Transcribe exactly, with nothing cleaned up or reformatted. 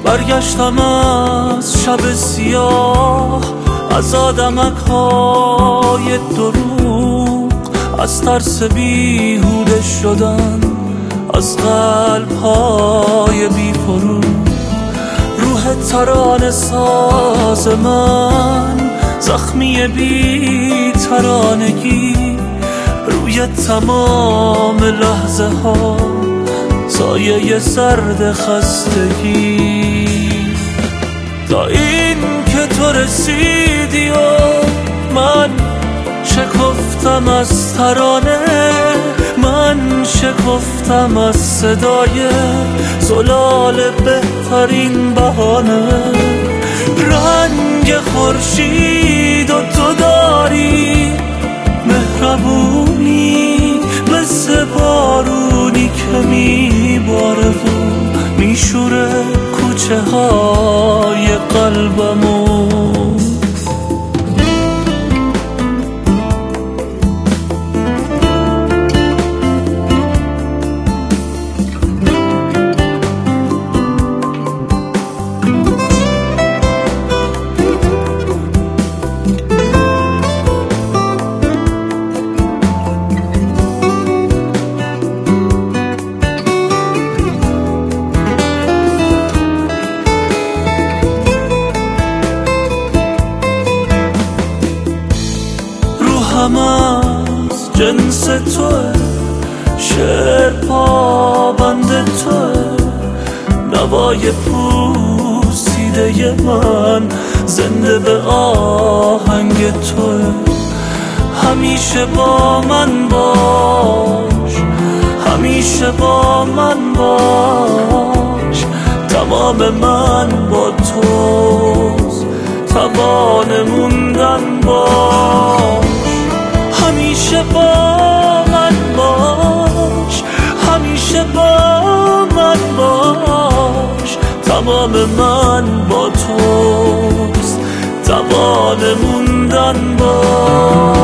برگشتم از شب سیاه، از آدمک های دروغ، از ترس بیهوده شدن، از قلب های بی فروغ. روح ترانه ساز من، زخمی بی ترانگی، روی تمام لحظه ها سایه سرد خستگی. تا این که تو رسیدی و من شکفتم از ترانه، من شکفتم از صدای زلال بهترین بهانه. رنگ خورشید و تو داری مهربونی، مثل بارونی که میباره و میشوره کوچه های قلبمو. هم از جنس توه، شعر پابند توه، نوای پوسیده من زنده به آهنگ توه. همیشه با من باش، همیشه با من باش، تمام من با توست، توان موندن باش. همیشه با من باش، همیشه با من باش، تمام من با توست، توان موندن باش.